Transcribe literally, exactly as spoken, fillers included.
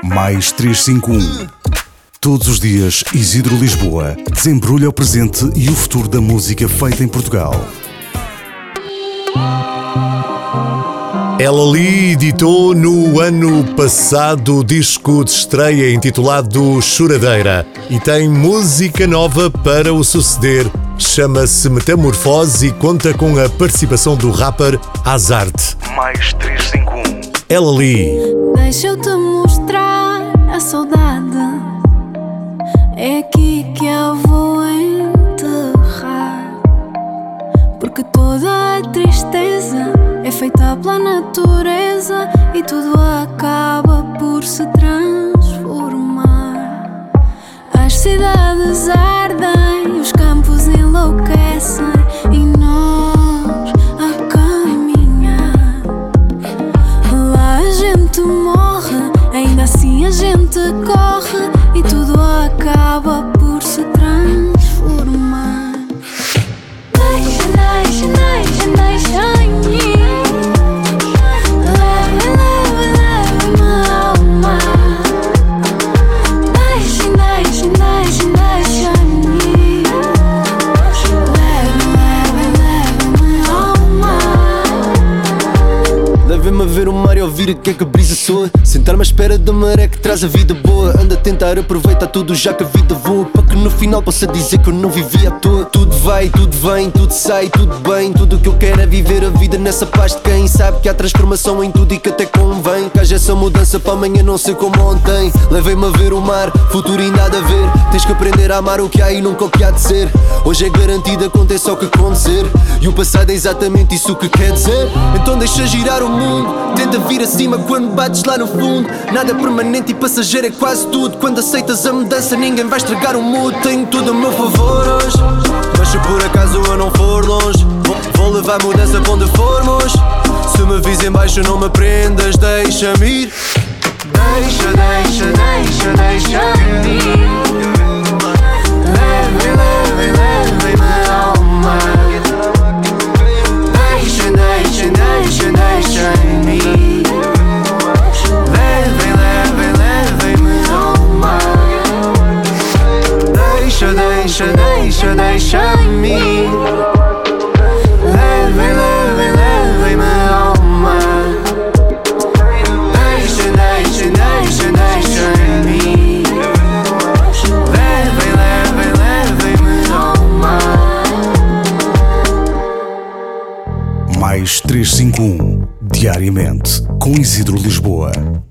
Mais trezentos e cinquenta e um. Todos os dias, Isidro Lisboa desembrulha o presente e o futuro da música feita em Portugal. Ela Lee editou no ano passado o disco de estreia intitulado Choradeira e tem música nova para o suceder. Chama-se Metamorfose e conta com a participação do rapper Azarte. Mais trezentos e cinquenta e um. Ela Lee. Deixa eu te mostrar a saudade. É aqui que eu vou enterrar, porque toda a tristeza é feita pela natureza e tudo acaba por se transformar. As cidades ardem, os campos enlouquecem e nós a caminhar. Lá a gente morre, ainda assim a gente corre e tudo acaba por se transformar. Deixa, deixa, deixa, deixa em mim. Leve, leve, leve-me ao mar. Deixa, deixa, deixa, deixa em mim. Leve, leve, leve-me ao mar. Leve-me a ver o mar e ouvir o que é que a brisa soa. Sentar-me à espera da maré que traz a vida boa. Anda a tentar aproveitar tudo já que a vida voa, para que no final possa dizer que eu não vivi à toa. Tudo vai, tudo vem, tudo sai, tudo bem. Tudo o que eu quero é viver a vida nessa paz de quem sabe que há transformação em tudo e que até convém. Que haja essa mudança para amanhã não ser como ontem. Levei-me a ver o mar, futuro ainda há de haver. Tens que aprender a amar o que há e nunca o que há de ser. Hoje é garantido, aconteça o que acontecer. E o passado é exatamente isso que quer dizer. Então deixa girar o mundo, tenta vir acima quando bates lá no fundo. Nada permanente e passageiro é quase tudo. Quando aceitas a mudança ninguém vai estragar o mood. Tenho tudo a meu favor hoje, mas se por acaso eu não for longe, Vou, vou levar mudança para onde formos. Se me vis em baixo não me prendas, deixa-me ir. Deixa, deixa, deixa, deixa-me ir. Leve, leve, leve-me ao mar. Deixa, deixa, deixa, deixa-me ir. Leve, leve, leve-me ao mar. Deixa, deixa, deixa, deixa-me ir. Leve, leve, leve-me ao mar. Deixa, deixa, deixa, deixa-me ir. Leve, leve, leve-me ao mar. Mais trezentos e cinquenta e um. Diariamente, com Isidro Lisboa.